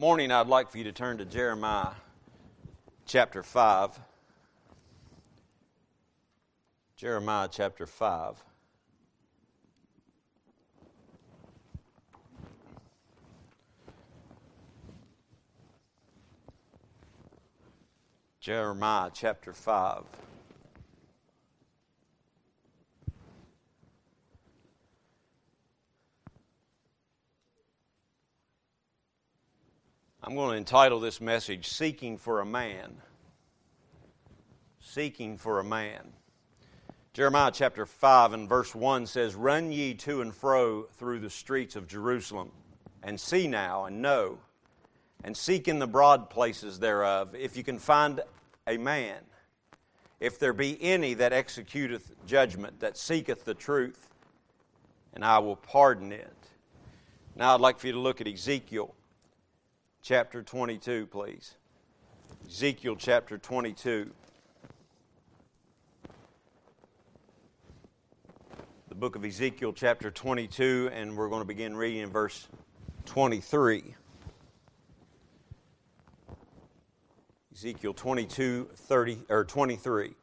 Morning, I'd like for you to turn to Jeremiah chapter 5. Jeremiah chapter 5. Jeremiah chapter 5. I'm going to entitle this message, Seeking for a Man. Seeking for a Man. Jeremiah chapter 5 and verse 1 says, Run ye to and fro through the streets of Jerusalem, and see now, and know, and seek in the broad places thereof, if you can find a man, if there be any that executeth judgment, that seeketh the truth, and I will pardon it. Now I'd like for you to look at Ezekiel chapter 22, please. Ezekiel chapter 22. The book of Ezekiel chapter 22, and we're going to begin reading in verse 23. Ezekiel 23.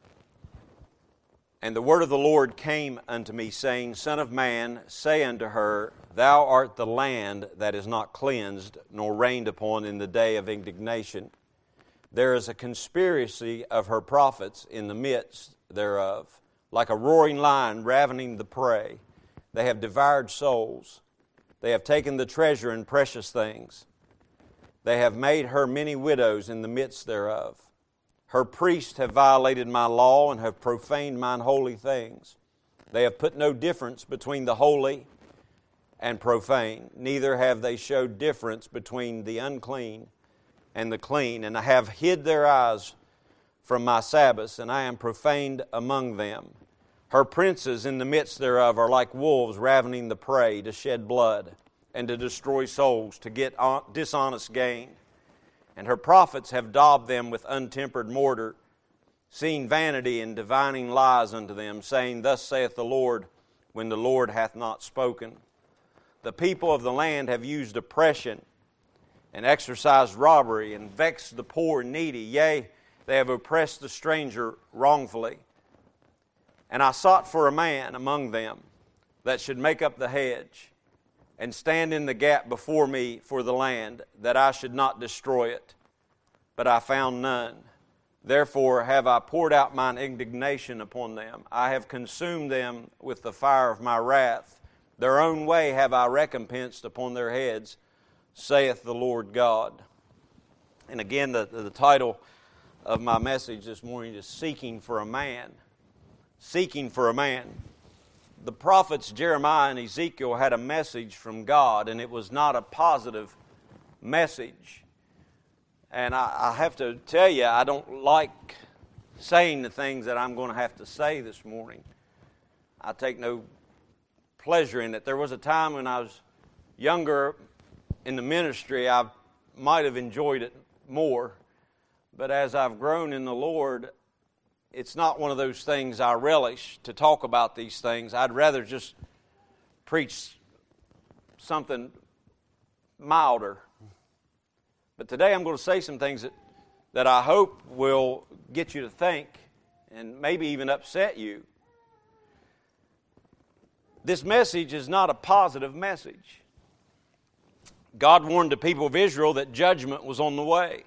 And the word of the Lord came unto me, saying, Son of man, say unto her, Thou art the land that is not cleansed, nor rained upon in the day of indignation. There is a conspiracy of her prophets in the midst thereof, like a roaring lion ravening the prey. They have devoured souls. They have taken the treasure and precious things. They have made her many widows in the midst thereof. Her priests have violated my law and have profaned mine holy things. They have put no difference between the holy and profane, neither have they showed difference between the unclean and the clean. And I have hid their eyes from my Sabbaths, and I am profaned among them. Her princes in the midst thereof are like wolves ravening the prey, to shed blood and to destroy souls, to get dishonest gain. And her prophets have daubed them with untempered mortar, seeing vanity and divining lies unto them, saying, Thus saith the Lord, when the Lord hath not spoken. The people of the land have used oppression and exercised robbery and vexed the poor and needy. Yea, they have oppressed the stranger wrongfully. And I sought for a man among them that should make up the hedge and stand in the gap before me for the land, that I should not destroy it. But I found none. Therefore have I poured out mine indignation upon them. I have consumed them with the fire of my wrath. Their own way have I recompensed upon their heads, saith the Lord God. And again, the title of my message this morning is Seeking for a Man. Seeking for a man. The prophets Jeremiah and Ezekiel had a message from God, and it was not a positive message. And I have to tell you, I don't like saying the things that I'm going to have to say this morning. I take no pleasure in it. There was a time when I was younger in the ministry, I might have enjoyed it more. But as I've grown in the Lord, it's not one of those things I relish to talk about these things. I'd rather just preach something milder. But today I'm going to say some things that I hope will get you to think and maybe even upset you. This message is not a positive message. God warned the people of Israel that judgment was on the way.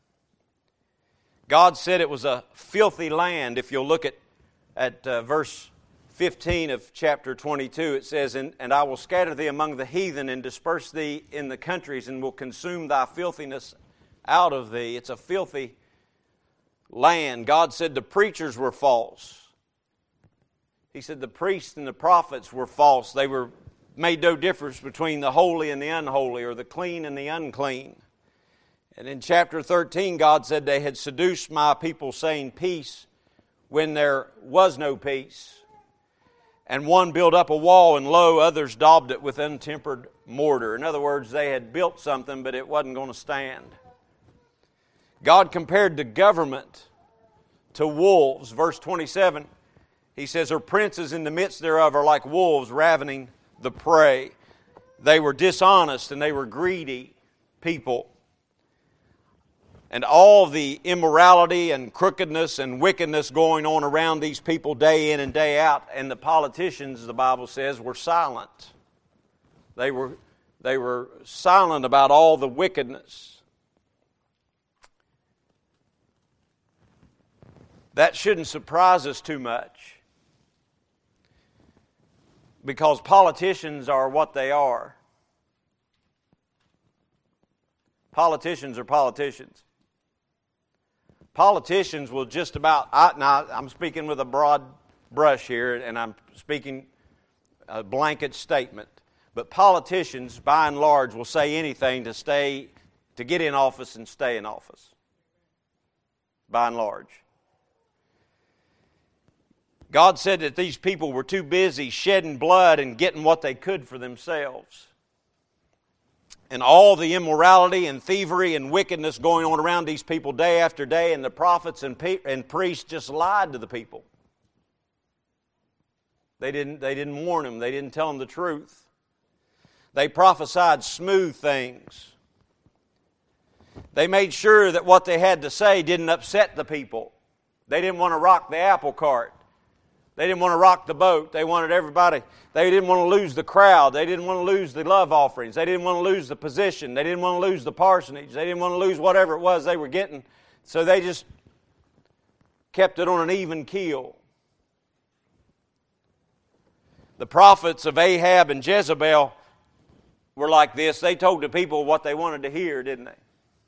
God said it was a filthy land. If you'll look at verse 15 of chapter 22, it says, And I will scatter thee among the heathen and disperse thee in the countries, and will consume thy filthiness out of thee. It's a filthy land. God said the preachers were false. He said the priests and the prophets were false. They made no difference between the holy and the unholy, or the clean and the unclean. And in chapter 13, God said they had seduced my people, saying peace when there was no peace. And one built up a wall, and lo, others daubed it with untempered mortar. In other words, they had built something, but it wasn't going to stand. God compared the government to wolves. Verse 27, he says, Her princes in the midst thereof are like wolves ravening the prey. They were dishonest and they were greedy people. and all the immorality and crookedness and wickedness going on around these people day in and day out. And the politicians, the Bible says, were silent. They were silent about all the wickedness. That shouldn't surprise us too much, because politicians are what they are. Politicians are politicians. Politicians will just about, now I'm speaking with a broad brush here, and I'm speaking a blanket statement, but politicians, by and large, will say anything to get in office and stay in office, by and large. God said that these people were too busy shedding blood and getting what they could for themselves. And all the immorality and thievery and wickedness going on around these people day after day, and the prophets and priests just lied to the people. They didn't warn them. They didn't tell them the truth. They prophesied smooth things. They made sure that what they had to say didn't upset the people. They didn't want to rock the apple cart. They didn't want to rock the boat. They wanted everybody. They didn't want to lose the crowd. They didn't want to lose the love offerings. They didn't want to lose the position. They didn't want to lose the parsonage. They didn't want to lose whatever it was they were getting. So they just kept it on an even keel. The prophets of Ahab and Jezebel were like this. They told the people what they wanted to hear, didn't they?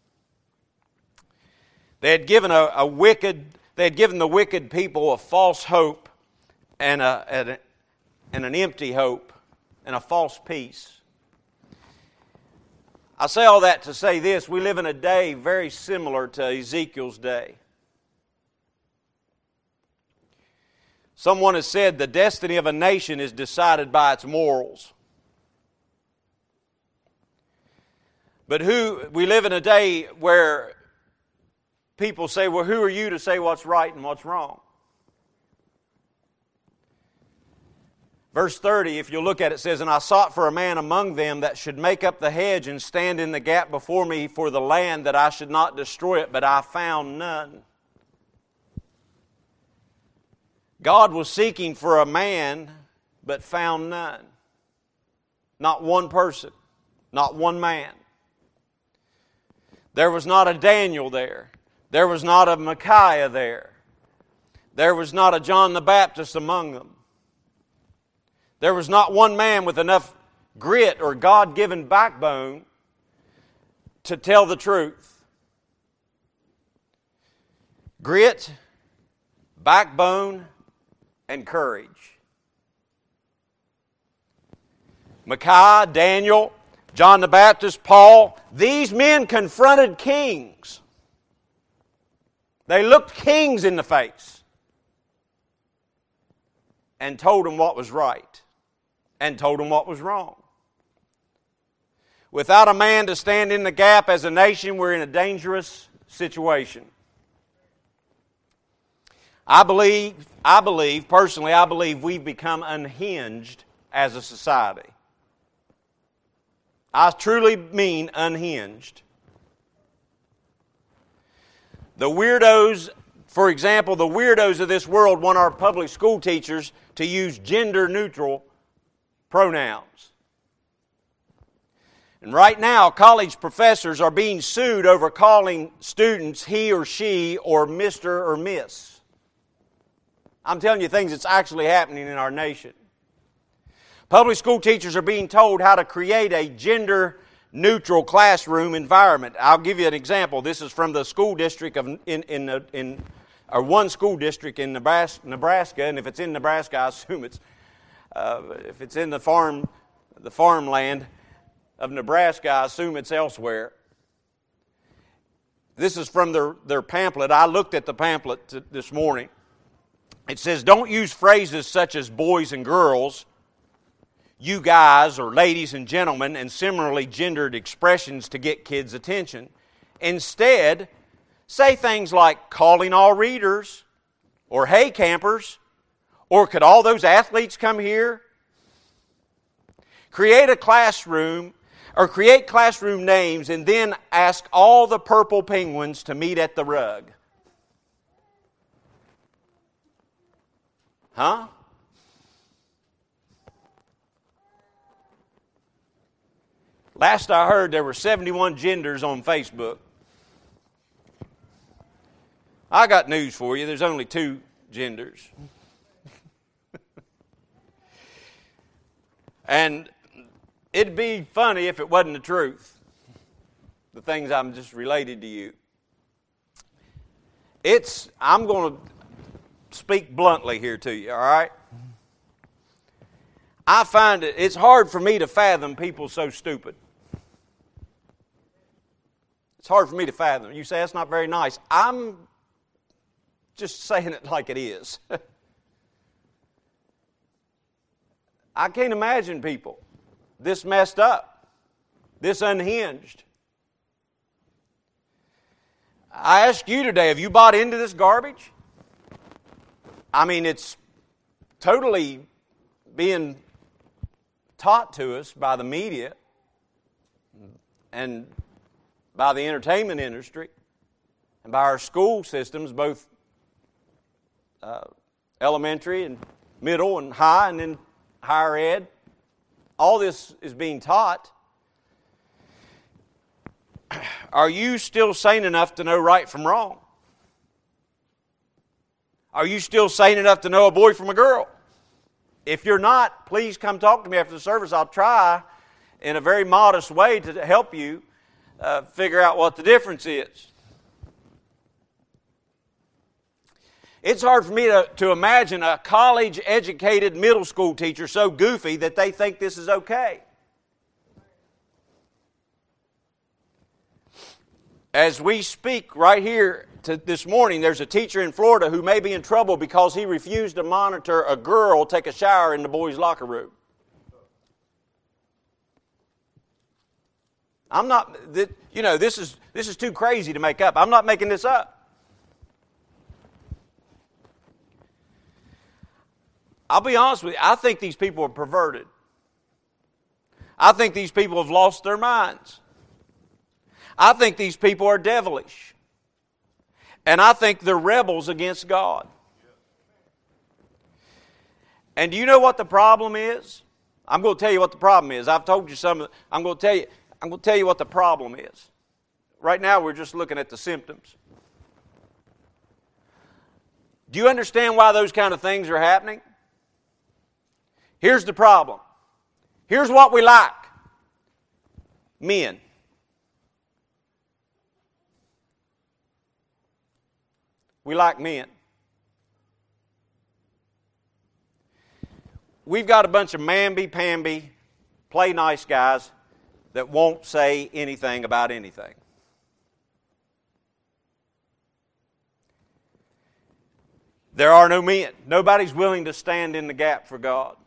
They had given the wicked people a false hope and an empty hope and a false peace. I say all that to say this: we live in a day very similar to Ezekiel's day. Someone has said the destiny of a nation is decided by its morals. But we live in a day where people say, well, who are you to say what's right and what's wrong? Verse 30, if you look at it, says, "And I sought for a man among them that should make up the hedge and stand in the gap before me for the land, that I should not destroy it, but I found none." God was seeking for a man, but found none. Not one person, not one man. There was not a Daniel there. There was not a Micaiah there. There was not a John the Baptist among them. There was not one man with enough grit or God-given backbone to tell the truth. Grit, backbone, and courage. Micaiah, Daniel, John the Baptist, Paul, these men confronted kings. They looked kings in the face and told them what was right and told them what was wrong. Without a man to stand in the gap as a nation, we're in a dangerous situation. I believe we've become unhinged as a society. I truly mean unhinged. The weirdos, for example, the weirdos of this world want our public school teachers to use gender-neutral pronouns. And right now, college professors are being sued over calling students he or she or Mr. or Miss. I'm telling you things that's actually happening in our nation. Public school teachers are being told how to create a gender-neutral classroom environment. I'll give you an example. This is from the school district or one school district in Nebraska, and if it's in Nebraska, I assume it's if it's in the farmland of Nebraska, I assume it's elsewhere. This is from their pamphlet. I looked at the pamphlet this morning. It says, "Don't use phrases such as boys and girls, you guys, or ladies and gentlemen, and similarly gendered expressions to get kids' attention. Instead, say things like calling all readers, or hey campers, or could all those athletes come here? Create a classroom, Or create classroom names and then ask all the purple penguins to meet at the rug? Huh? Last I heard, there were 71 genders on Facebook. I got news for you. There's only 2 genders. And it'd be funny if it wasn't the truth. The things I'm just related to you. I'm going to speak bluntly here to you, all right? I find it's hard for me to fathom people so stupid. It's hard for me to fathom. You say, that's not very nice. I'm just saying it like it is. I can't imagine people this messed up, this unhinged. I ask you today, have you bought into this garbage? I mean, it's totally being taught to us by the media and by the entertainment industry and by our school systems, both elementary and middle and high and then higher ed. All this is being taught. Are you still sane enough to know right from wrong? Are you still sane enough to know a boy from a girl? If you're not, please come talk to me after the service. I'll try in a very modest way to help you figure out what the difference is. It's hard for me to imagine a college-educated middle school teacher so goofy that they think this is okay. As we speak right here this morning, there's a teacher in Florida who may be in trouble because he refused to monitor a girl take a shower in the boys' locker room. I'm not, this is too crazy to make up. I'm not making this up. I'll be honest with you, I think these people are perverted. I think these people have lost their minds. I think these people are devilish. And I think they're rebels against God. And do you know what the problem is? I'm going to tell you what the problem is. I've told you some of it. I'm going to tell you what the problem is. Right now we're just looking at the symptoms. Do you understand why those kind of things are happening? Here's the problem. Here's what we like. Men. We like men. We've got a bunch of mamby-pamby, play-nice guys that won't say anything about anything. There are no men. Nobody's willing to stand in the gap for God.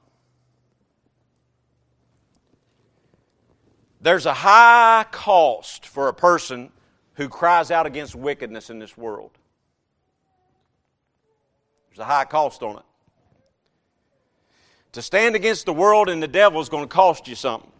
There's a high cost for a person who cries out against wickedness in this world. There's a high cost on it. To stand against the world and the devil is going to cost you something.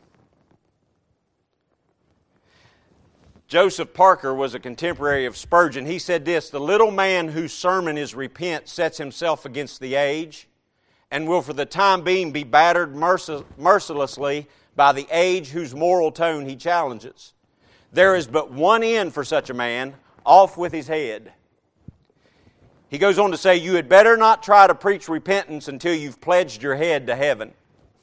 Joseph Parker was a contemporary of Spurgeon. He said this, "The little man whose sermon is repent sets himself against the age and will for the time being be battered mercilessly by the age whose moral tone he challenges. There is but one end for such a man, off with his head." He goes on to say, "You had better not try to preach repentance until you've pledged your head to heaven."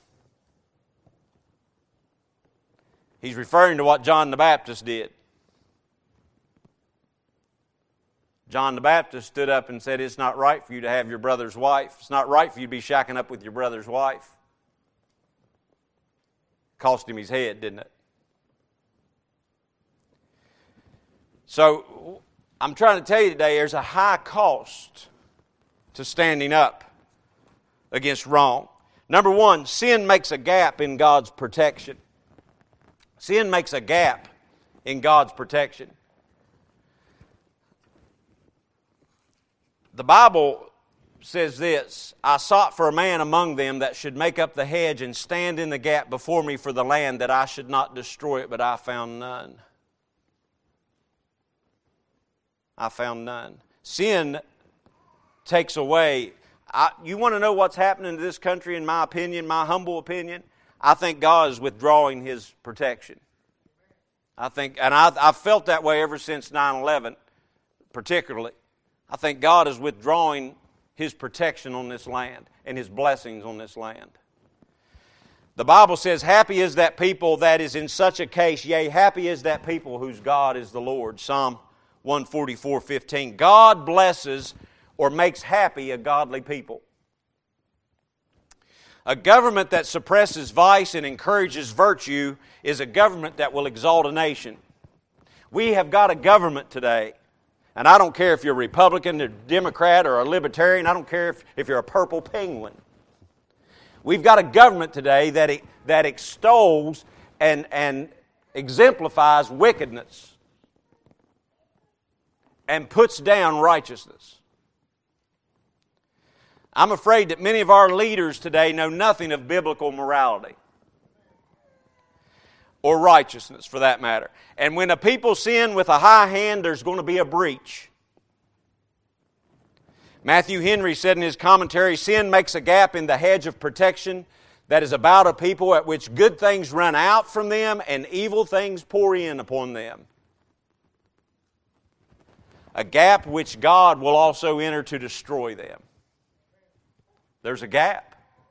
He's referring to what John the Baptist did. John the Baptist stood up and said, "It's not right for you to have your brother's wife. It's not right for you to be shacking up with your brother's wife." Cost him his head, didn't it? So, I'm trying to tell you today, there's a high cost to standing up against wrong. Number one, sin makes a gap in God's protection. Sin makes a gap in God's protection. The Bible says this, I sought for a man among them that should make up the hedge and stand in the gap before me for the land, that I should not destroy it, but I found none. I found none. Sin takes away. You want to know what's happening to this country, in my opinion, my humble opinion? I think God is withdrawing His protection. I've felt that way ever since 9/11, particularly. I think God is withdrawing His protection on this land and His blessings on this land. The Bible says, happy is that people that is in such a case, yea, happy is that people whose God is the Lord. Psalm 144:15. God blesses or makes happy a godly people. A government that suppresses vice and encourages virtue is a government that will exalt a nation. We have got a government today. And I don't care if you're a Republican, a Democrat, or a Libertarian. I don't care if you're a purple penguin. We've got a government today that extols and exemplifies wickedness and puts down righteousness. I'm afraid that many of our leaders today know nothing of biblical morality. Or righteousness, for that matter. And when a people sin with a high hand, there's going to be a breach. Matthew Henry said in his commentary, sin makes a gap in the hedge of protection that is about a people, at which good things run out from them and evil things pour in upon them. A gap which God will also enter to destroy them. There's a gap.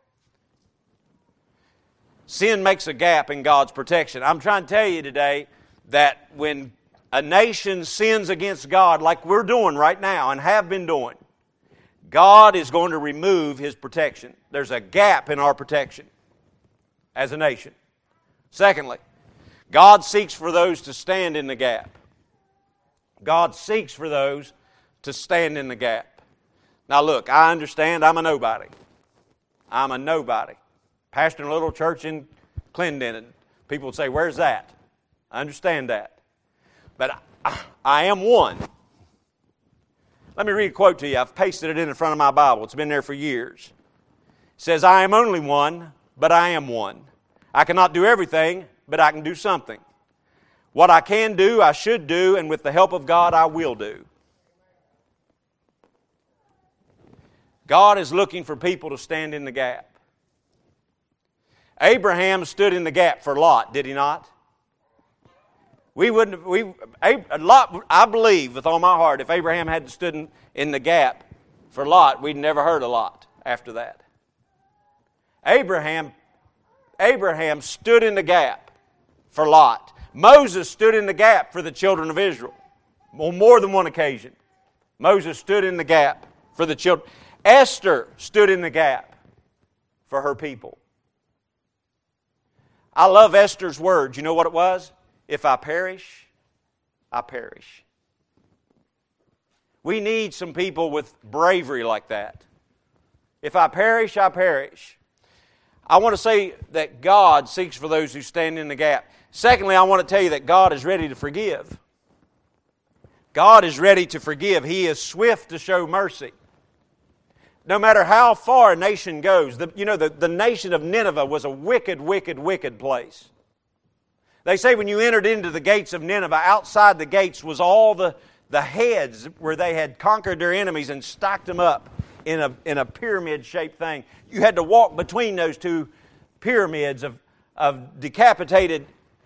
Sin makes a gap in God's protection. I'm trying to tell you today that when a nation sins against God, like we're doing right now and have been doing, God is going to remove His protection. There's a gap in our protection as a nation. Secondly, God seeks for those to stand in the gap. God seeks for those to stand in the gap. Now look, I understand I'm a nobody. I'm a nobody. Pastoring a little church in Clendenin. People would say, where's that? I understand that. But I am one. Let me read a quote to you. I've pasted it in front of my Bible. It's been there for years. It says, I am only one, but I am one. I cannot do everything, but I can do something. What I can do, I should do, and with the help of God, I will do. God is looking for people to stand in the gap. Abraham stood in the gap for Lot, did he not? Lot, I believe with all my heart, if Abraham hadn't stood in the gap for Lot, we'd never heard of Lot after that. Abraham stood in the gap for Lot. Moses stood in the gap for the children of Israel on more than one occasion. Moses stood in the gap for the children. Esther stood in the gap for her people. I love Esther's words. You know what it was? If I perish, I perish. We need some people with bravery like that. If I perish, I perish. I want to say that God seeks for those who stand in the gap. Secondly, I want to tell you that God is ready to forgive. God is ready to forgive. He is swift to show mercy. No matter how far a nation goes, the nation of Nineveh was a wicked, wicked, wicked place. They say when you entered into the gates of Nineveh, outside the gates was all the heads where they had conquered their enemies and stacked them up in a pyramid-shaped thing. You had to walk between those two pyramids of decapitated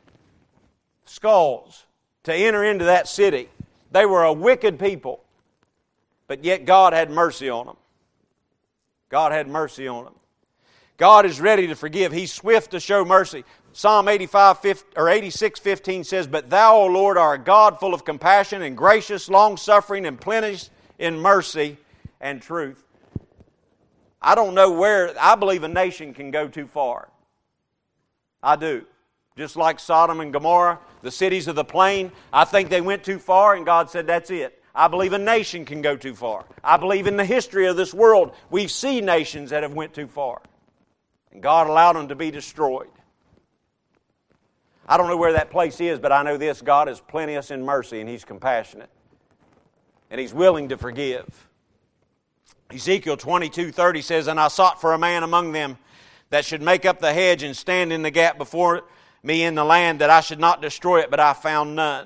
skulls to enter into that city. They were a wicked people, but yet God had mercy on them. God had mercy on them. God is ready to forgive. He's swift to show mercy. Psalm 86:15 says, But Thou, O Lord, art a God full of compassion and gracious, long-suffering, and plenteous in mercy and truth. I don't know where, I believe a nation can go too far. I do. Just like Sodom and Gomorrah, the cities of the plain, I think they went too far and God said, that's it. I believe a nation can go too far. I believe in the history of this world, we've seen nations that have went too far. And God allowed them to be destroyed. I don't know where that place is, but I know this, God is plenteous in mercy and He's compassionate. And He's willing to forgive. Ezekiel 22:30 says, "And I sought for a man among them that should make up the hedge and stand in the gap before me in the land, that I should not destroy it, but I found none."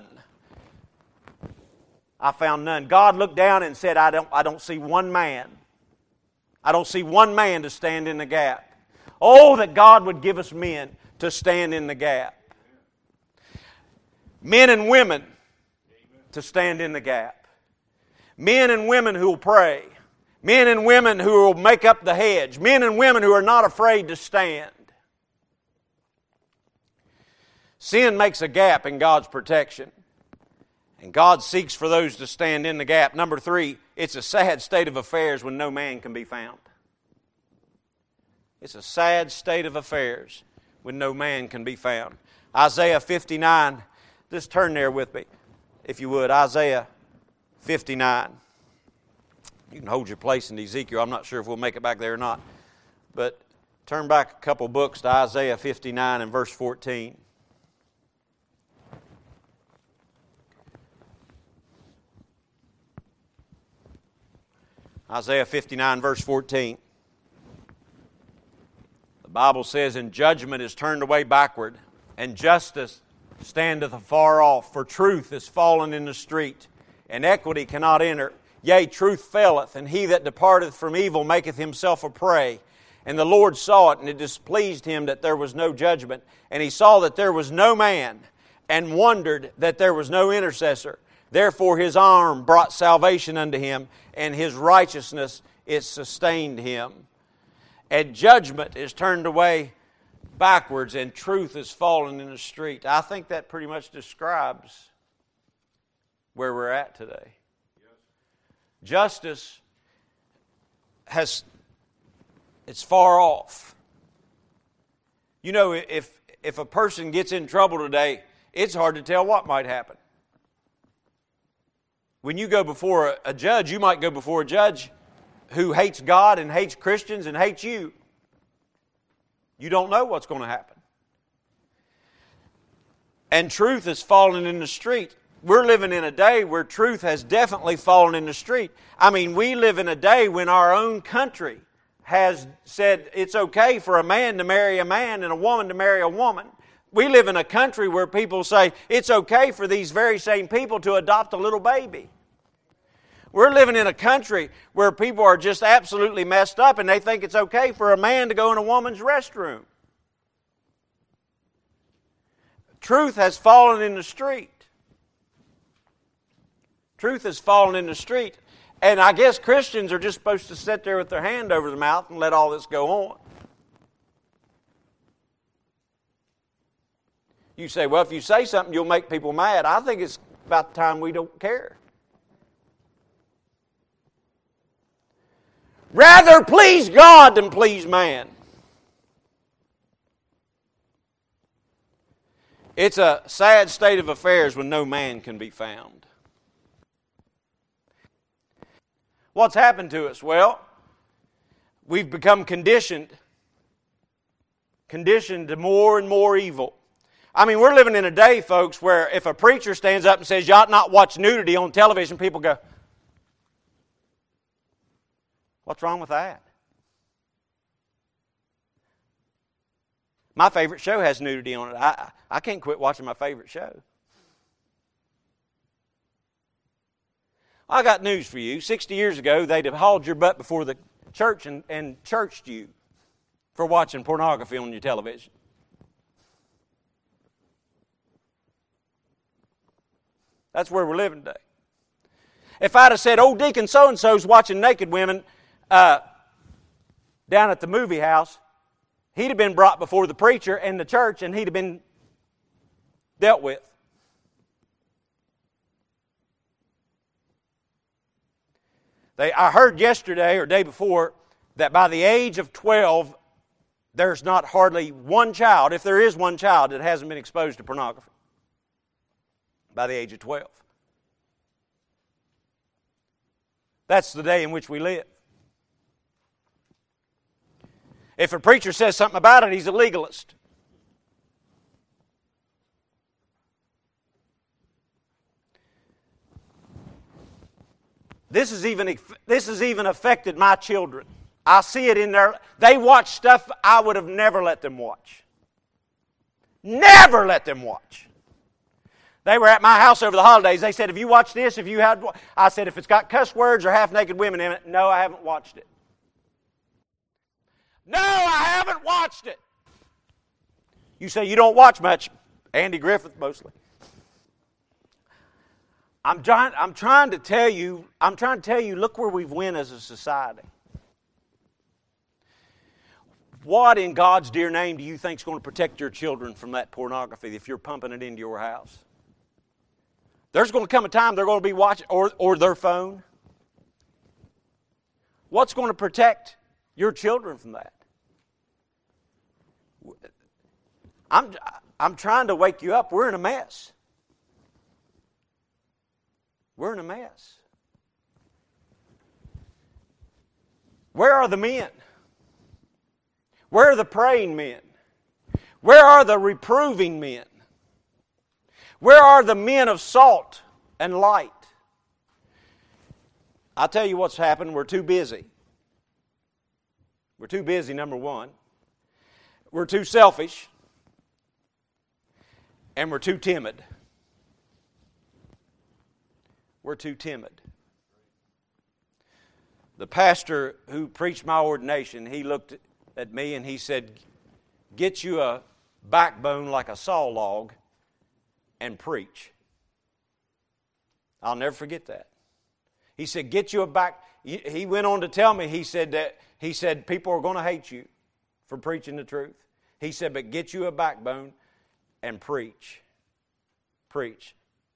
I found none. God looked down and said, I don't see one man. I don't see one man to stand in the gap. Oh, that God would give us men to stand in the gap. Men and women to stand in the gap. Men and women who will pray. Men and women who will make up the hedge. Men and women who are not afraid to stand. Sin makes a gap in God's protection. And God seeks for those to stand in the gap. Number 3, it's a sad state of affairs when no man can be found. It's a sad state of affairs when no man can be found. Isaiah 59, just turn there with me, if you would. Isaiah 59. You can hold your place in Ezekiel. I'm not sure if we'll make it back there or not. But turn back a couple books to Isaiah 59 and verse 14. Isaiah 59 verse 14. The Bible says, "And judgment is turned away backward, and justice standeth afar off. For truth is fallen in the street, and equity cannot enter. Yea, truth faileth, and he that departeth from evil maketh himself a prey. And the Lord saw it, and it displeased him that there was no judgment. And he saw that there was no man, and wondered that there was no intercessor. Therefore his arm brought salvation unto him, and his righteousness it sustained him." And judgment is turned away backwards, and truth is fallen in the street. I think that pretty much describes where we're at today. Justice it's far off. You know, if a person gets in trouble today, it's hard to tell what might happen. When you go before a judge, you might go before a judge who hates God and hates Christians and hates you. You don't know what's going to happen. And truth has fallen in the street. We're living in a day where truth has definitely fallen in the street. I mean, we live in a day when our own country has said it's okay for a man to marry a man and a woman to marry a woman. We live in a country where people say it's okay for these very same people to adopt a little baby. We're living in a country where people are just absolutely messed up and they think it's okay for a man to go in a woman's restroom. Truth has fallen in the street. Truth has fallen in the street. And I guess Christians are just supposed to sit there with their hand over their mouth and let all this go on. You say, well, if you say something, you'll make people mad. I think it's about the time we don't care. Rather please God than please man. It's a sad state of affairs when no man can be found. What's happened to us? Well, we've become conditioned to more and more evil. I mean, we're living in a day, folks, where if a preacher stands up and says, you ought not watch nudity on television, people go, what's wrong with that? My favorite show has nudity on it. I can't quit watching my favorite show. I got news for you. 60 years ago, they'd have hauled your butt before the church and churched you for watching pornography on your television. That's where we're living today. If I'd have said, old Deacon so-and-so's watching naked women down at the movie house, he'd have been brought before the preacher and the church, and he'd have been dealt with. I heard yesterday or day before that by the age of 12, there's not hardly one child, if there is one child, that hasn't been exposed to pornography. By the age of 12. That's the day in which we live. If a preacher says something about it, he's a legalist. This has even affected my children. I see it in their... They watch stuff I would have never let them watch. Never let them watch. They were at my house over the holidays. They said, "Have you watched this? If you had..." I said, "If it's got cuss words or half-naked women in it," "No, I haven't watched it." "No, I haven't watched it." You say you don't watch much. Andy Griffith mostly. I'm trying to tell you, look where we've went as a society. What in God's dear name do you think is going to protect your children from that pornography if you're pumping it into your house? There's going to come a time they're going to be watching, or their phone. What's going to protect your children from that? I'm trying to wake you up. We're in a mess. We're in a mess. Where are the men? Where are the praying men? Where are the reproving men? Where are the men of salt and light? I'll tell you what's happened. We're too busy. We're too busy, number one. We're too selfish. And we're too timid. We're too timid. The pastor who preached my ordination, he looked at me and he said, "Get you a backbone like a saw log and preach." I'll never forget that. He said, "Get you a back..." He went on to tell me, he said, "People are going to hate you for preaching the truth." He said, "But get you a backbone and preach." Preach.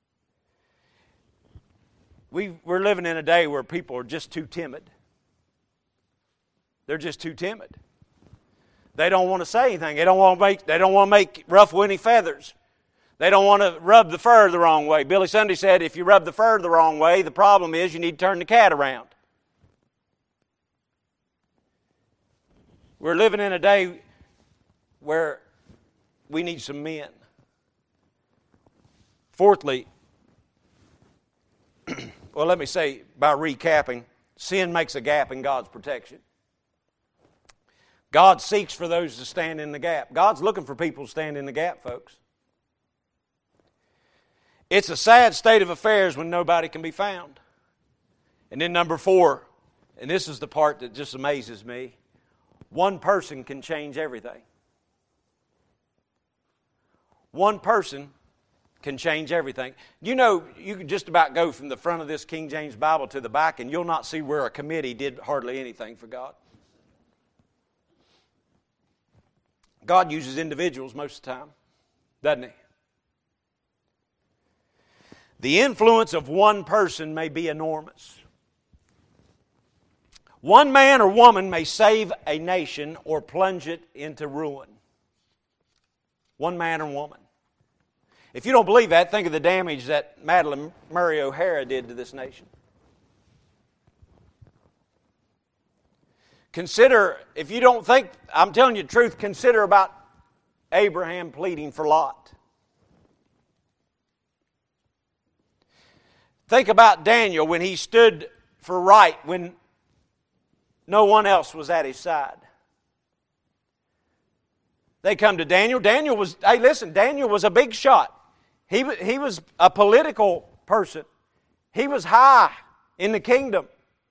We're living in a day where people are just too timid. They're just too timid. They don't want to say anything. They don't want to make ruffle any feathers. They don't want to rub the fur the wrong way. Billy Sunday said, if you rub the fur the wrong way, the problem is you need to turn the cat around. We're living in a day where we need some men. Fourthly, well, let me say, by recapping, sin makes a gap in God's protection. God seeks for those to stand in the gap. God's looking for people to stand in the gap, folks. It's a sad state of affairs when nobody can be found. And then number 4, and this is the part that just amazes me, one person can change everything. One person can change everything. You know, you could just about go from the front of this King James Bible to the back and you'll not see where a committee did hardly anything for God. God uses individuals most of the time, doesn't He? The influence of one person may be enormous. One man or woman may save a nation or plunge it into ruin. One man or woman. If you don't believe that, think of the damage that Madalyn Murray O'Hara did to this nation. Consider, if you don't think, I'm telling you the truth, consider about Abraham pleading for Lot. Think about Daniel when he stood for right when no one else was at his side. They come to Daniel. Daniel was a big shot. He was a political person. He was high in the kingdom.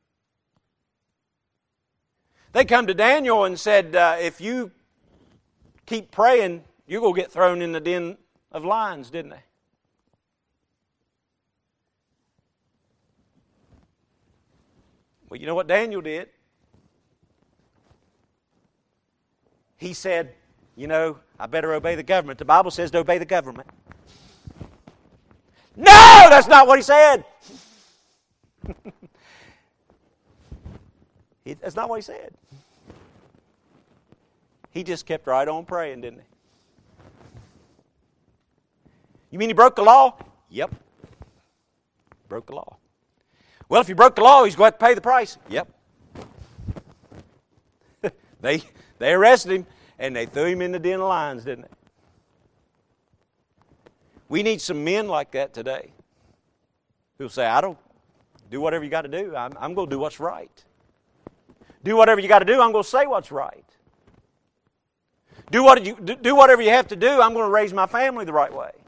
They come to Daniel and said, if you keep praying, you're going to get thrown in the den of lions, didn't they? Well, you know what Daniel did? He said, I better obey the government. The Bible says to obey the government. No, that's not what he said. That's not what he said. He just kept right on praying, didn't he? You mean he broke the law? Yep. Broke the law. Well, if he broke the law, he's going to have to pay the price. Yep. They arrested him and they threw him in the den of lions, didn't they? We need some men like that today who'll say, I don't Do whatever you got to do. I'm going to do what's right. Do whatever you got to do. I'm going to say what's right. Do whatever you have to do. I'm going to raise my family the right way.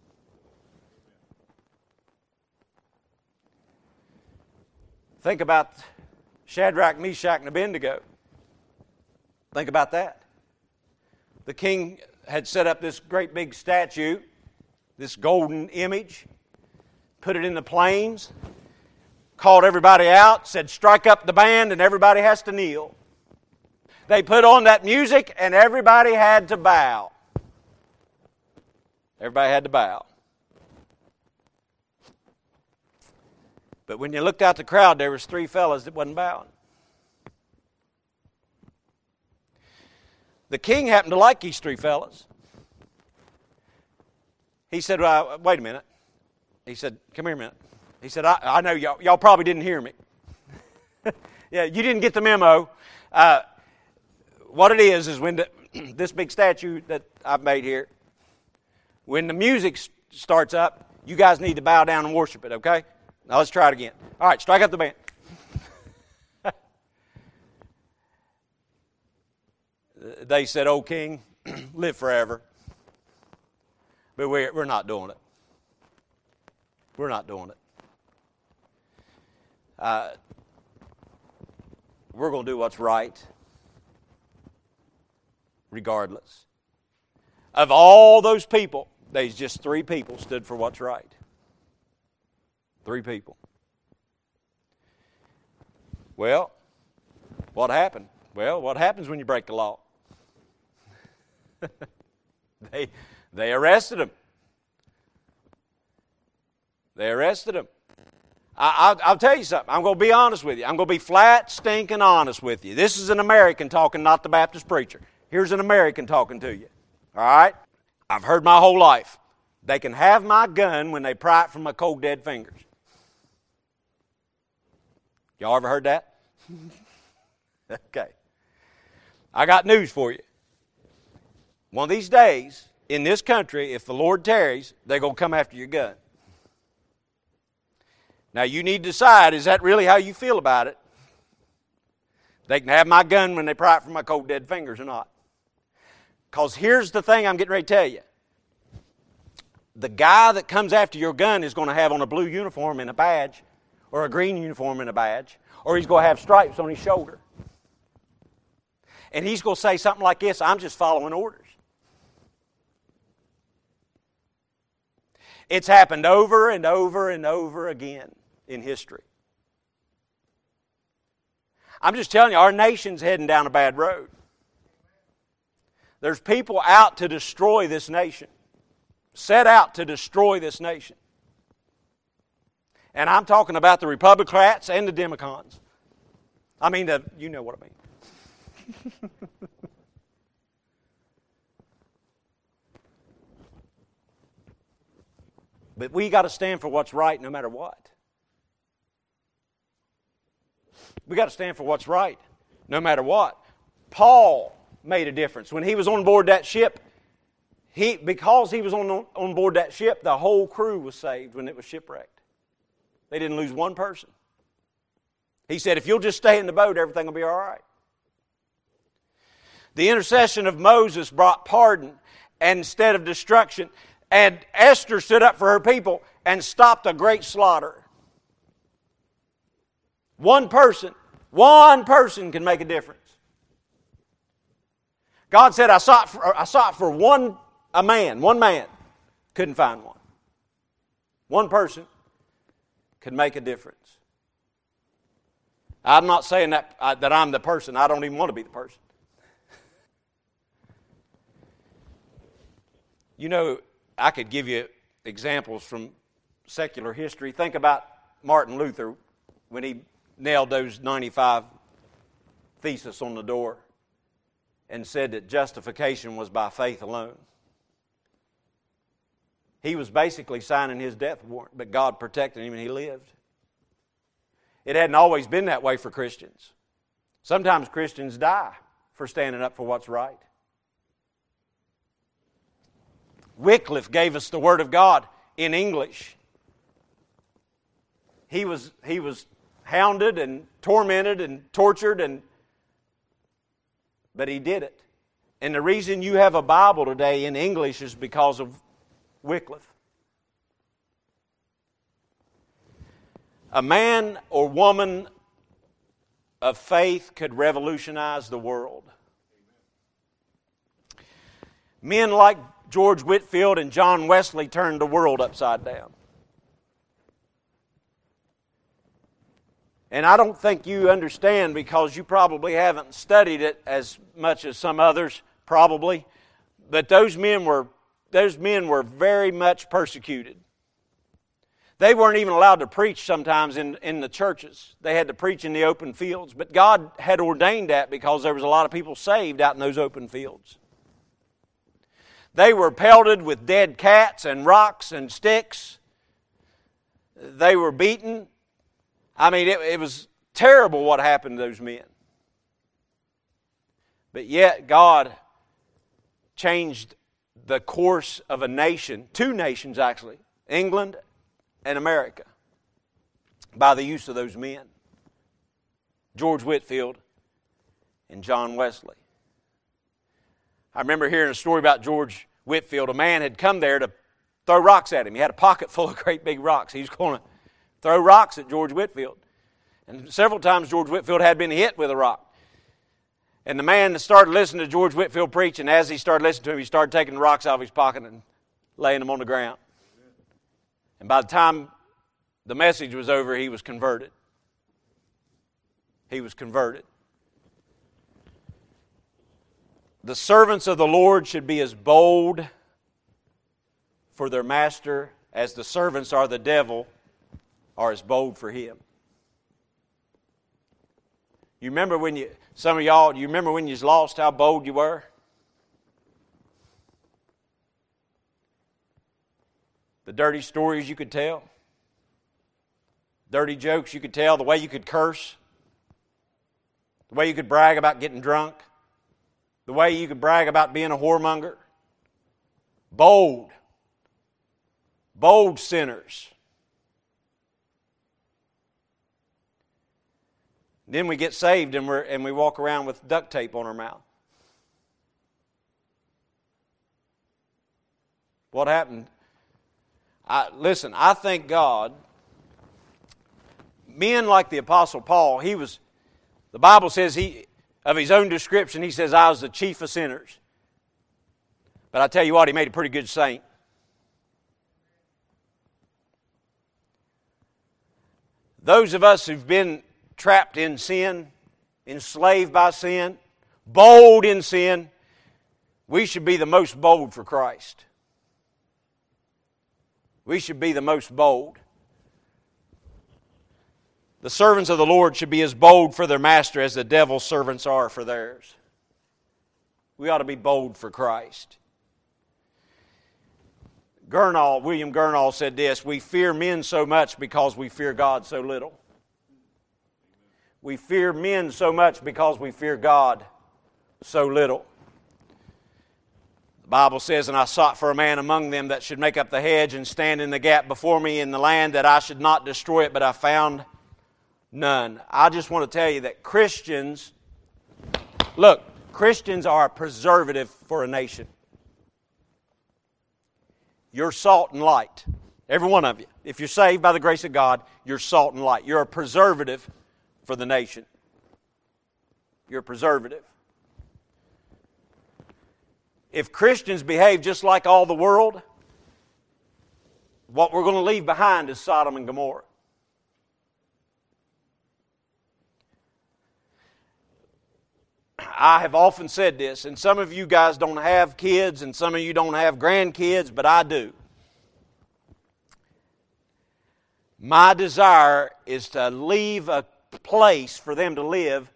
Think about Shadrach, Meshach, and Abednego. Think about that. The king had set up this great big statue, this golden image, put it in the plains, called everybody out, said, strike up the band, and everybody has to kneel. They put on that music, and everybody had to bow. Everybody had to bow. But when you looked out the crowd, there was 3 fellas that wasn't bowing. The king happened to like these 3 fellas. He said, well, wait a minute. He said, come here a minute. He said, I know y'all probably didn't hear me. Yeah, you didn't get the memo. What it is when this big statue that I've made here, when the music starts up, you guys need to bow down and worship it, okay? Now let's try it again. All right, strike up the band. They said, "Oh, King, live forever." But we're not doing it. We're not doing it. We're going to do what's right, regardless. Of all those people, there's just 3 people stood for what's right. 3 people. Well, what happened? Well, what happens when you break the law? They arrested him. They arrested him. I'll tell you something. I'm going to be honest with you. I'm going to be flat, stinking honest with you. This is an American talking, not the Baptist preacher. Here's an American talking to you. All right? I've heard my whole life. They can have my gun when they pry it from my cold, dead fingers. Y'all ever heard that? Okay. I got news for you. One of these days, in this country, if the Lord tarries, they're going to come after your gun. Now, you need to decide, is that really how you feel about it? They can have my gun when they pry it from my cold, dead fingers or not. Because here's the thing I'm getting ready to tell you. The guy that comes after your gun is going to have on a blue uniform and a badge, or a green uniform and a badge, or he's going to have stripes on his shoulder. And he's going to say something like this, I'm just following orders. It's happened over and over and over again in history. I'm just telling you, our nation's heading down a bad road. There's people out to destroy this nation. Set out to destroy this nation. And I'm talking about the Republicans and the Democrats. I mean, you know what I mean. But we got to stand for what's right no matter what. We got to stand for what's right no matter what. Paul made a difference. When he was on board that ship, because he was on board that ship, the whole crew was saved when it was shipwrecked. They didn't lose one person. He said, if you'll just stay in the boat, everything will be all right. The intercession of Moses brought pardon instead of destruction. And Esther stood up for her people and stopped a great slaughter. One person can make a difference. God said, I sought for one man. Couldn't find one. One person could make a difference. I'm not saying that I'm the person. I don't even want to be the person. You know, I could give you examples from secular history. Think about Martin Luther when he nailed those 95 theses on the door and said that justification was by faith alone. He was basically signing his death warrant, but God protected him and he lived. It hadn't always been that way for Christians. Sometimes Christians die for standing up for what's right. Wycliffe gave us the Word of God in English. He was hounded and tormented and tortured, but he did it. And the reason you have a Bible today in English is because of Wycliffe. A man or woman of faith could revolutionize the world. Men like George Whitefield and John Wesley turned the world upside down. And I don't think you understand, because you probably haven't studied it as much as some others, probably. But those men were very much persecuted. They weren't even allowed to preach sometimes in the churches. They had to preach in the open fields. But God had ordained that because there was a lot of people saved out in those open fields. They were pelted with dead cats and rocks and sticks. They were beaten. I mean, it was terrible what happened to those men. But yet God changed the course of a nation, two nations actually, England and America, by the use of those men, George Whitefield and John Wesley. I remember hearing a story about George Whitefield. A man had come there to throw rocks at him. He had a pocket full of great big rocks. He was going to throw rocks at George Whitefield. And several times George Whitefield had been hit with a rock. And the man started listening to George Whitefield preach, and as he started listening to him, he started taking the rocks out of his pocket and laying them on the ground. And by the time the message was over, he was converted. He was converted. The servants of the Lord should be as bold for their master as the servants are the devil are as bold for him. You remember when some of y'all, you remember when you lost how bold you were? The dirty stories you could tell, dirty jokes you could tell, the way you could curse, the way you could brag about getting drunk, the way you could brag about being a whoremonger. Bold. Bold sinners. Then we get saved and we walk around with duct tape on our mouth. What happened? Listen, I thank God. Men like the Apostle Paul, the Bible says of his own description, he says, I was the chief of sinners. But I tell you what, he made a pretty good saint. Those of us who've been trapped in sin, enslaved by sin, bold in sin, we should be the most bold for Christ. We should be the most bold. The servants of the Lord should be as bold for their master as the devil's servants are for theirs. We ought to be bold for Christ. William Gurnall said this, we fear men so much because we fear God so little. We fear men so much because we fear God so little. The Bible says, and I sought for a man among them that should make up the hedge and stand in the gap before me in the land, that I should not destroy it, but I found none. I just want to tell you that Christians are a preservative for a nation. You're salt and light. Every one of you. If you're saved by the grace of God, you're salt and light. You're a preservative for the nation. You're a preservative. If Christians behave just like all the world, what we're going to leave behind is Sodom and Gomorrah. I have often said this, and some of you guys don't have kids, and some of you don't have grandkids, but I do. My desire is to leave a place for them to live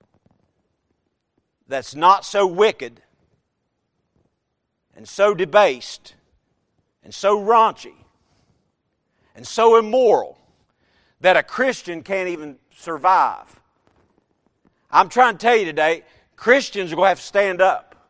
that's not so wicked and so debased and so raunchy and so immoral that a Christian can't even survive. I'm trying to tell you today, Christians are going to have to stand up.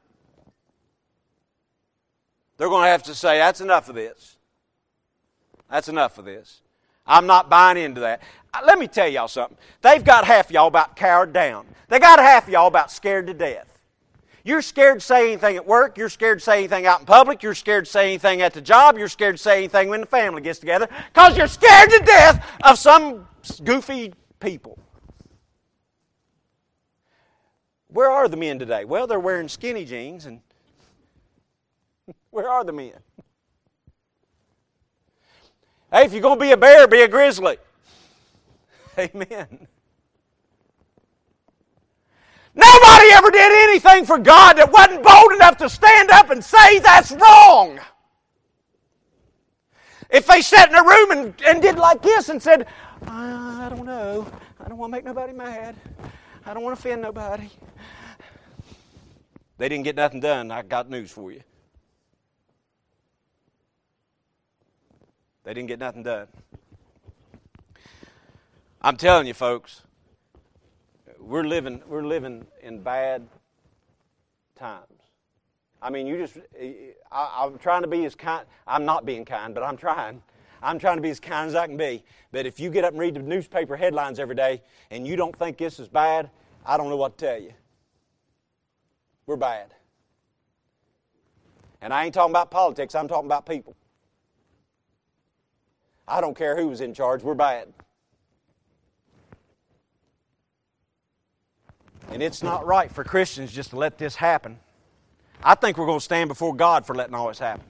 They're going to have to say, that's enough of this. That's enough of this. I'm not buying into that. Let me tell y'all something. They've got half of y'all about cowered down. They got half of y'all about scared to death. You're scared to say anything at work. You're scared to say anything out in public. You're scared to say anything at the job. You're scared to say anything when the family gets together because you're scared to death of some goofy people. Where are the men today? Well, they're wearing skinny jeans. And where are the men? Hey, if you're going to be a bear, be a grizzly. Amen. Nobody ever did anything for God that wasn't bold enough to stand up and say that's wrong. If they sat in a room and did like this and said, I don't know, I don't want to make nobody mad, I don't want to offend nobody, they didn't get nothing done. I got news for you. They didn't get nothing done. I'm telling you, folks, we're living in bad times. I mean, I'm trying to be as kind. I'm not being kind, but I'm trying. I'm trying to be as kind as I can be. But if you get up and read the newspaper headlines every day and you don't think this is bad, I don't know what to tell you. We're bad. And I ain't talking about politics. I'm talking about people. I don't care who was in charge. We're bad. And it's not right for Christians just to let this happen. I think we're going to stand before God for letting all this happen.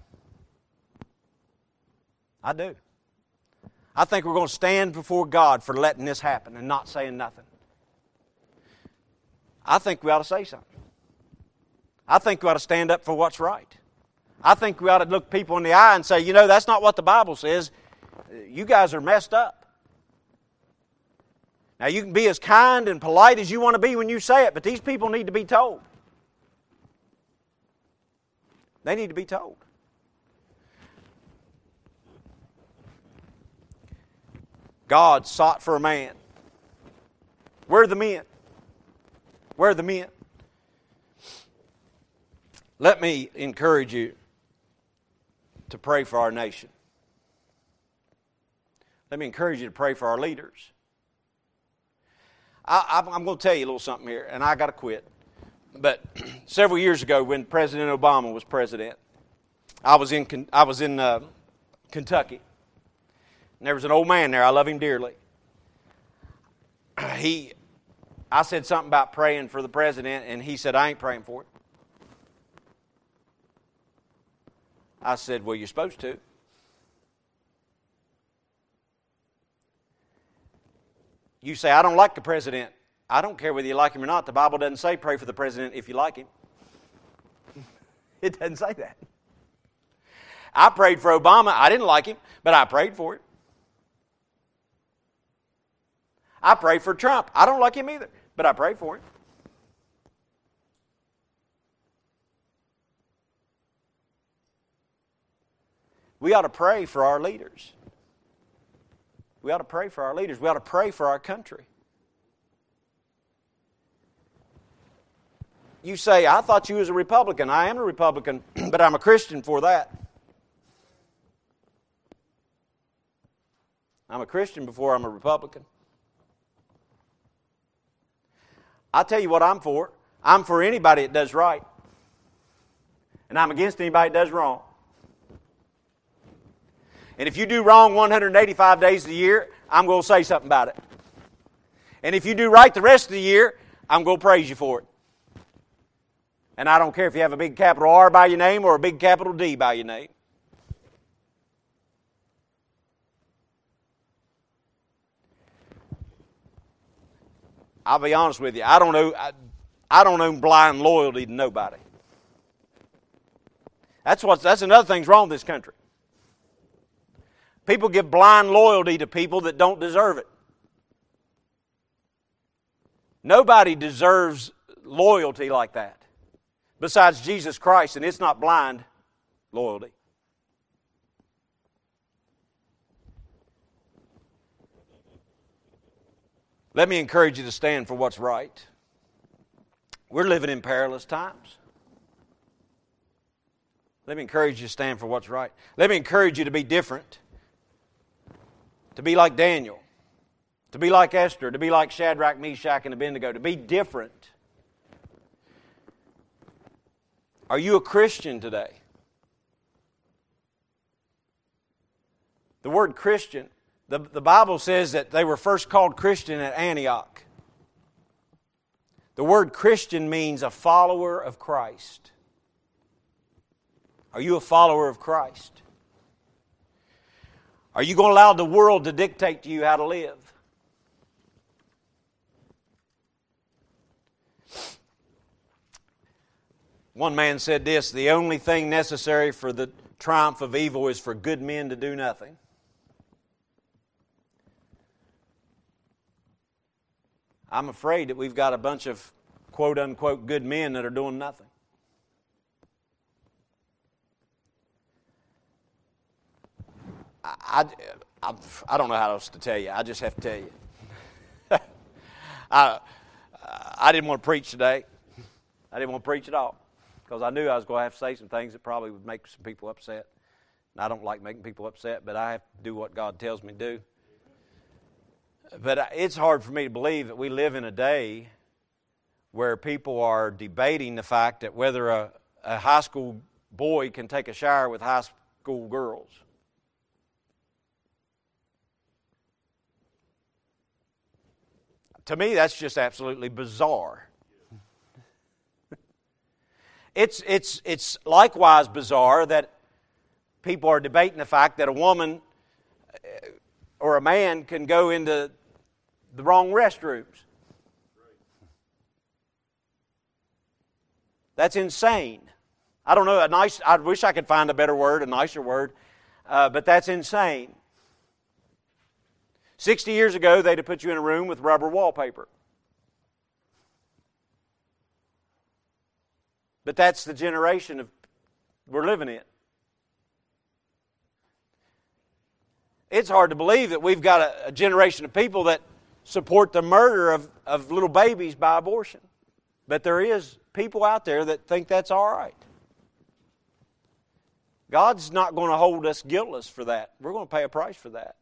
I do. I think we're going to stand before God for letting this happen and not saying nothing. I think we ought to say something. I think we ought to stand up for what's right. I think we ought to look people in the eye and say, you know, that's not what the Bible says. You guys are messed up. Now, you can be as kind and polite as you want to be when you say it, but these people need to be told. They need to be told. God sought for a man. Where are the men? Where are the men? Let me encourage you to pray for our nation. Let me encourage you to pray for our leaders. I'm going to tell you a little something here, and I got to quit. But several years ago, when President Obama was president, I was in Kentucky, and there was an old man there. I love him dearly. I said something about praying for the president, and he said, I ain't praying for it. I said, well, you're supposed to. You say, I don't like the president. I don't care whether you like him or not. The Bible doesn't say pray for the president if you like him. It doesn't say that. I prayed for Obama. I didn't like him, but I prayed for him. I prayed for Trump. I don't like him either, but I prayed for him. We ought to pray for our leaders. We ought to pray for our leaders. We ought to pray for our country. You say, I thought you was a Republican. I am a Republican, but I'm a Christian for that. I'm a Christian before I'm a Republican. I'll tell you what I'm for. I'm for anybody that does right. And I'm against anybody that does wrong. And if you do wrong 185 days of the year, I'm going to say something about it. And if you do right the rest of the year, I'm going to praise you for it. And I don't care if you have a big capital R by your name or a big capital D by your name. I'll be honest with you. I don't own blind loyalty to nobody. That's another thing's wrong with this country. People give blind loyalty to people that don't deserve it. Nobody deserves loyalty like that besides Jesus Christ, and it's not blind loyalty. Let me encourage you to stand for what's right. We're living in perilous times. Let me encourage you to stand for what's right. Let me encourage you to be different. to be like Daniel, to be like Esther, to be like Shadrach, Meshach, and Abednego, to be different. Are you a Christian today? The word Christian, the Bible says that they were first called Christian at Antioch. The word Christian means a follower of Christ. Are you a follower of Christ? Are you going to allow the world to dictate to you how to live? One man said this, the only thing necessary for the triumph of evil is for good men to do nothing. I'm afraid that we've got a bunch of quote-unquote good men that are doing nothing. I don't know how else to tell you. I just have to tell you. I didn't want to preach today. I didn't want to preach at all because I knew I was going to have to say some things that probably would make some people upset. And I don't like making people upset, but I have to do what God tells me to do. But it's hard for me to believe that we live in a day where people are debating the fact that whether a high school boy can take a shower with high school girls. To me, that's just absolutely bizarre. It's likewise bizarre that people are debating the fact that a woman or a man can go into the wrong restrooms. That's insane. I don't know, I wish I could find a better word, a nicer word, but that's insane. 60 years ago, they'd have put you in a room with rubber wallpaper. But that's the generation we're living in. It's hard to believe that we've got a generation of people that support the murder of little babies by abortion. But there is people out there that think that's all right. God's not going to hold us guiltless for that. We're going to pay a price for that.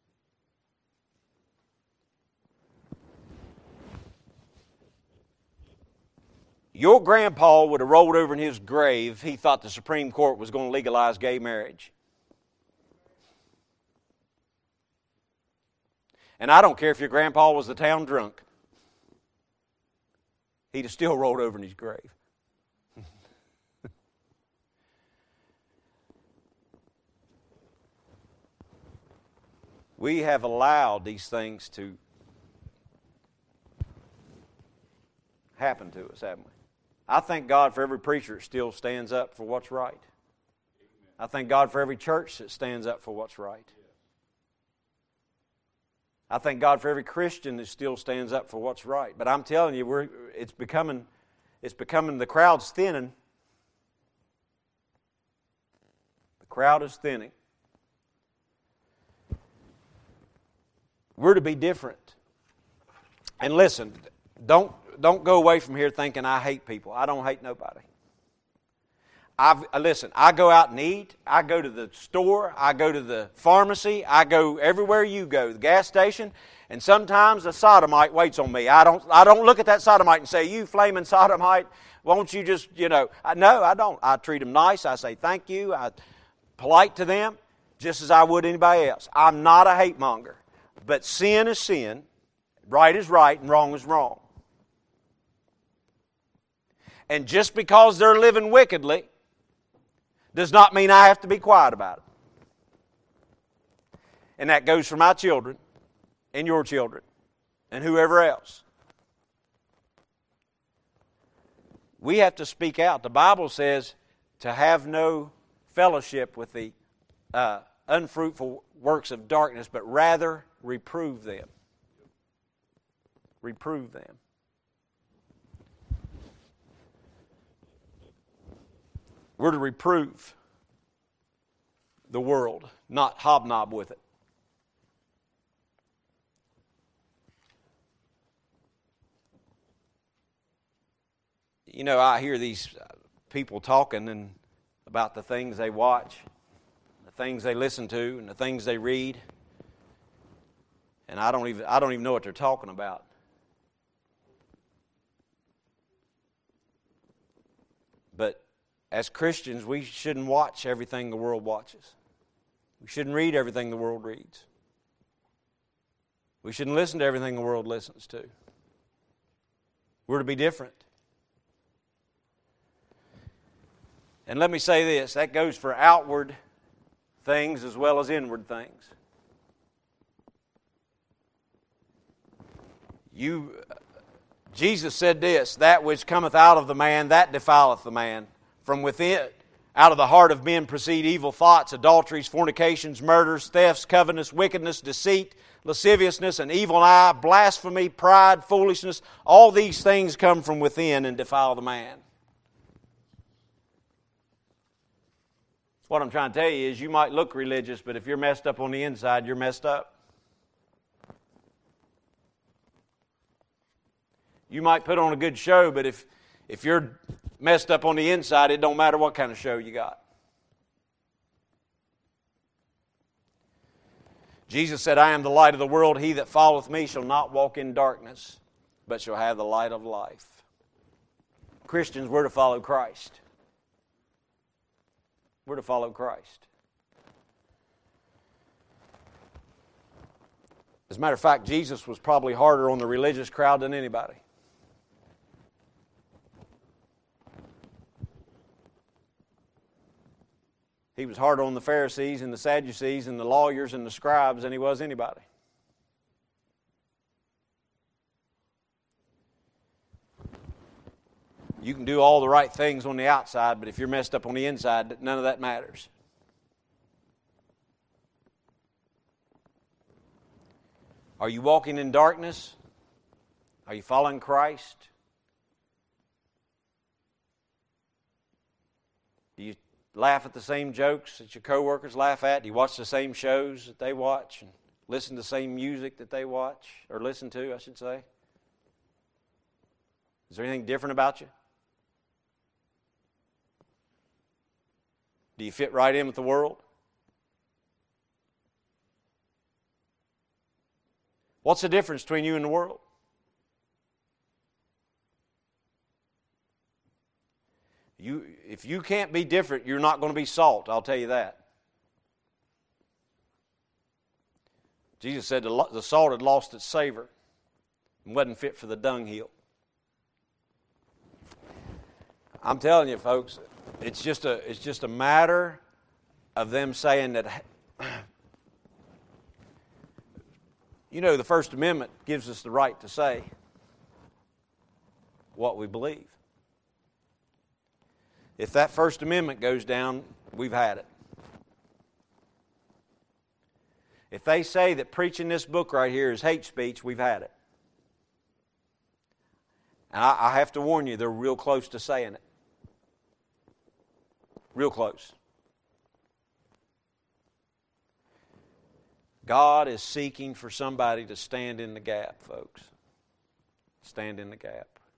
Your grandpa would have rolled over in his grave if he thought the Supreme Court was going to legalize gay marriage. And I don't care if your grandpa was the town drunk. He'd have still rolled over in his grave. We have allowed these things to happen to us, haven't we? I thank God for every preacher that still stands up for what's right. I thank God for every church that stands up for what's right. I thank God for every Christian that still stands up for what's right. But I'm telling you, it's becoming the crowd's thinning. The crowd is thinning. We're to be different. And listen, don't go away from here thinking I hate people. I don't hate nobody. Listen, I go out and eat. I go to the store. I go to the pharmacy. I go everywhere you go, the gas station. And sometimes a sodomite waits on me. I don't look at that sodomite and say, "You flaming sodomite, won't you just, No, I don't. I treat them nice. I say thank you. I'm polite to them, just as I would anybody else. I'm not a hate monger. But sin is sin, right is right, and wrong is wrong. And just because they're living wickedly does not mean I have to be quiet about it. And that goes for my children and your children and whoever else. We have to speak out. The Bible says to have no fellowship with the unfruitful works of darkness, but rather reprove them. Reprove them. We're to reprove the world, not hobnob with it. I hear these people talking about the things they watch, the things they listen to, and the things they read. And I don't even know what they're talking about. But as Christians, we shouldn't watch everything the world watches. We shouldn't read everything the world reads. We shouldn't listen to everything the world listens to. We're to be different. And let me say this, that goes for outward things as well as inward things. Jesus said this, that which cometh out of the man, that defileth the man. From within, out of the heart of men proceed evil thoughts, adulteries, fornications, murders, thefts, covetousness, wickedness, deceit, lasciviousness, an evil eye, blasphemy, pride, foolishness. All these things come from within and defile the man. What I'm trying to tell you is you might look religious, but if you're messed up on the inside, you're messed up. You might put on a good show, but if you're messed up on the inside, it don't matter what kind of show you got. Jesus said, I am the light of the world. He that followeth me shall not walk in darkness, but shall have the light of life. Christians, we're to follow Christ. We're to follow Christ. As a matter of fact, Jesus was probably harder on the religious crowd than anybody. He was harder on the Pharisees and the Sadducees and the lawyers and the scribes than he was anybody. You can do all the right things on the outside, but if you're messed up on the inside, none of that matters. Are you walking in darkness? Are you following Christ? Do you laugh at the same jokes that your coworkers laugh at? Do you watch the same shows that they watch and listen to the same music that they watch, or listen to, I should say? Is there anything different about you? Do you fit right in with the world? What's the difference between you and the world? If you can't be different, you're not going to be salt, I'll tell you that. Jesus said the salt had lost its savor and wasn't fit for the dunghill. I'm telling you, folks, it's just a matter of them saying that, you know, the First Amendment gives us the right to say what we believe. If that First Amendment goes down, we've had it. If they say that preaching this book right here is hate speech, we've had it. And I have to warn you, they're real close to saying it. Real close. God is seeking for somebody to stand in the gap, folks. Stand in the gap.